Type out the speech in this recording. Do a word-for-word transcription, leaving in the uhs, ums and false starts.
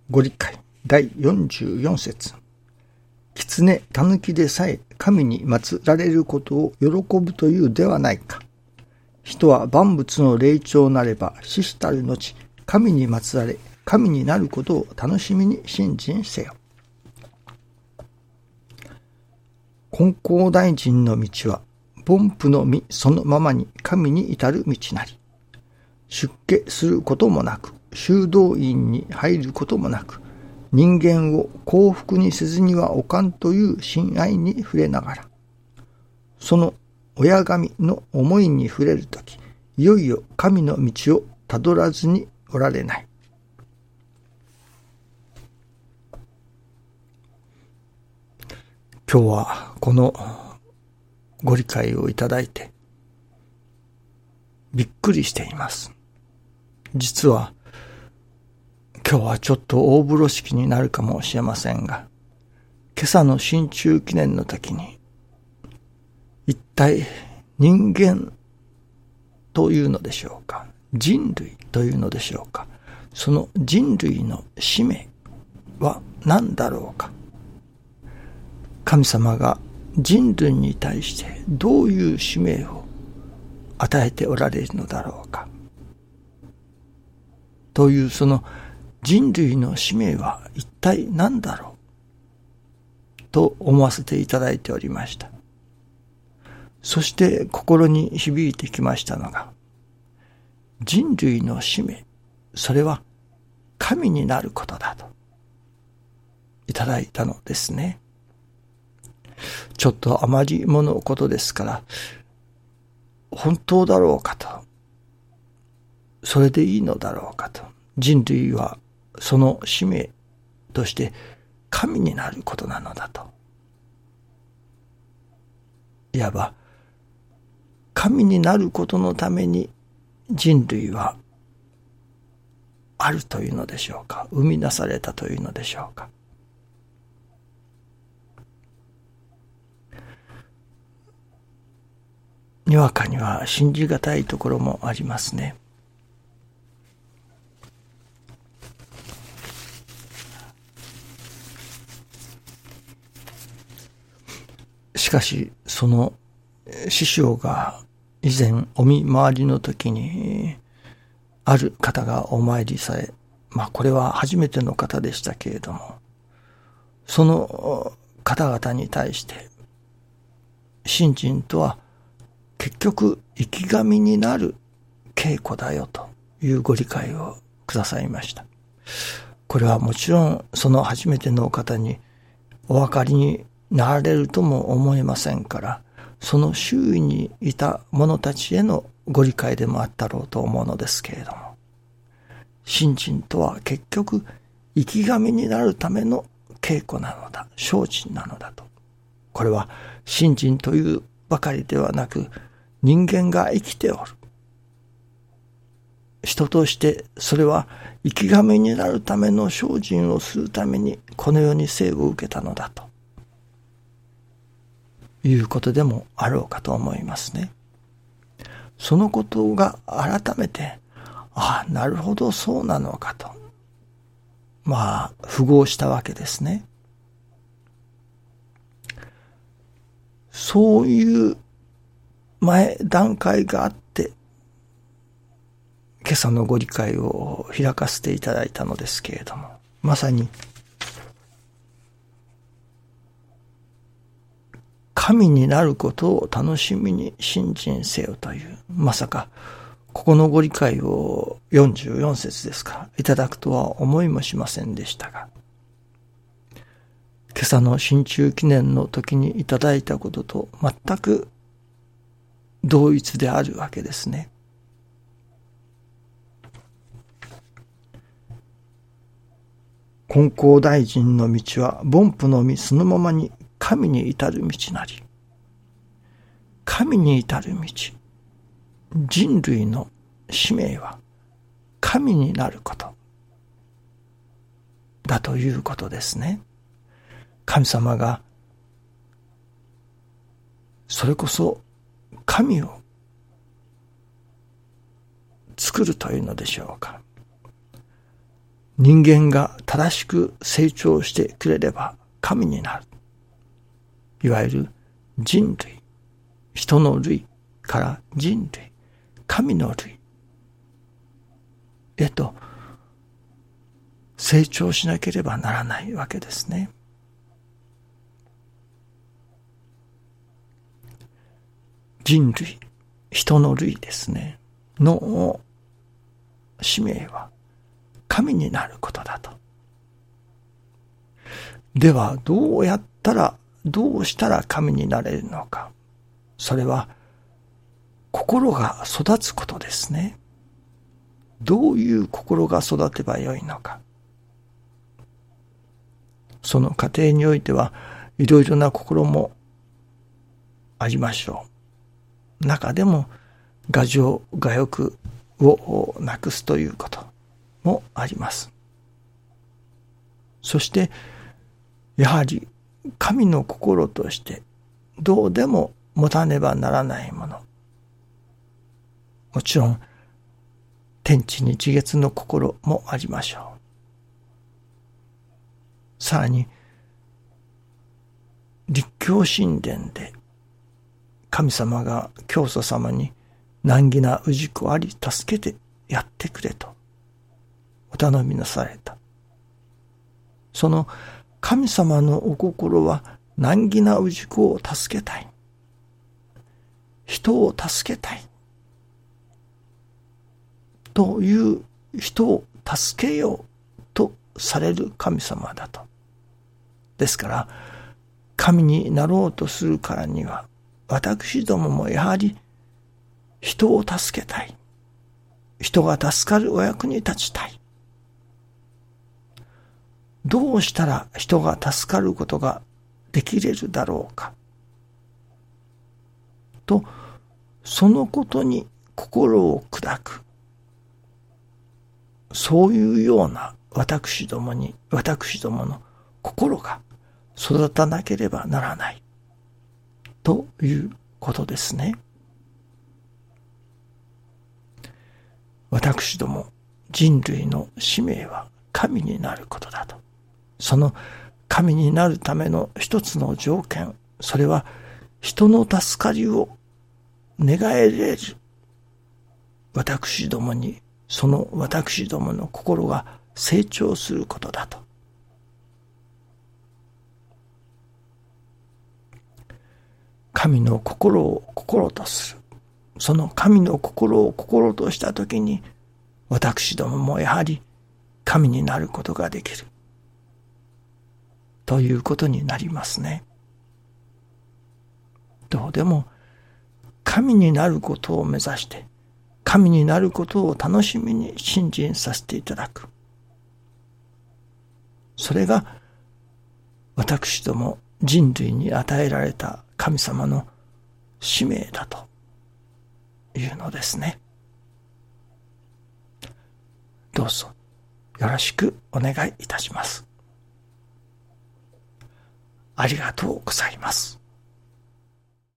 ご理解だいよんじゅうよん節。狐、狸でさえ神に祀られることを喜ぶというではないか。人は万物の霊長なれば死したる後、神に祀られ、神になることを楽しみに信心せよ。金光大臣の道は、凡夫の身そのままに神に至る道なり。出家することもなく、修道院に入ることもなく、人間を幸福にせずにはおかんという親愛に触れながら、その親神の思いに触れるとき、いよいよ神の道をたどらずにおられない。今日はこのご理解をいただいてびっくりしています。実は今日はちょっと大風呂敷になるかもしれませんが、今朝の新中記念の時に一体人間というのでしょうか、人類というのでしょうか、その人類の使命は何だろうか。神様が人類に対してどういう使命を与えておられるのだろうかという、その人類の使命は一体何だろうと思わせていただいておりました。そして心に響いてきましたのが、人類の使命、それは神になることだといただいたのですね。ちょっとあまりものことですから、本当だろうかと、それでいいのだろうかと、人類はその使命として神になることなのだと、いわば神になることのために人類はあるというのでしょうか、生み出されたというのでしょうか。にわかには信じがたいところもありますね。しかしその師匠が以前お見回りの時にある方がお参りされ、まあこれは初めての方でしたけれども、その方々に対して信心とは結局生き神になる稽古だよというご理解をくださいました。これはもちろんその初めての方にお分かりになられるとも思えませんから、その周囲にいた者たちへのご理解でもあったろうと思うのですけれども、信心とは結局生き神になるための稽古なのだ、精進なのだと。これは信心というばかりではなく、人間が生きておる人としてそれは生き神になるための精進をするためにこの世に生を受けたのだということでもあろうかと思いますね。そのことが改めて、ああなるほどそうなのかと、まあ符合したわけですね。そういう前段階があって今朝のご理解を開かせていただいたのですけれども、まさに神になることを楽しみに信心せよという、まさかここのご理解をよんじゅうよん節ですかいただくとは思いもしませんでしたが、今朝の新中記念の時にいただいたことと全く同一であるわけですね。金光大臣の道は凡夫の身そのままに神に至る道なり。神に至る道、人類の使命は神になることだということですね。神様がそれこそ神を作るというのでしょうか。 人間が正しく成長してくれれば神になる。いわゆる人類、人の類から人類、神の類へと成長しなければならないわけですね。人類、人の類ですね、の使命は神になることだと。ではどうやったら、どうしたら神になれるのか。それは心が育つことですね。どういう心が育てばよいのか。その過程においてはいろいろな心もありましょう。中でも我情我欲をなくすということもあります。そしてやはり神の心としてどうでも持たねばならないもの。もちろん天地日月の心もありましょう。さらに立教神殿で神様が教祖様に難儀な氏子あり助けてやってくれとお頼みなされた。その神様のお心は難儀な氏子を助けたい。人を助けたい。という人を助けようとされる神様だと。ですから神になろうとするからには私どももやはり人を助けたい。人が助かるお役に立ちたい。どうしたら人が助かることができれるだろうか。と、そのことに心を砕く。そういうような私どもに、私どもの心が育たなければならない。ということですね。私ども人類の使命は神になることだと。その神になるための一つの条件、それは人の助かりを願えれる私どもに、その私どもの心が成長することだと。神の心を心とする。その神の心を心としたときに、私どももやはり神になることができる。ということになりますね。どうでも神になることを目指して、神になることを楽しみに信心させていただく。それが私ども人類に与えられた神様の使命だというのですね。どうぞよろしくお願いいたします。ありがとうございます。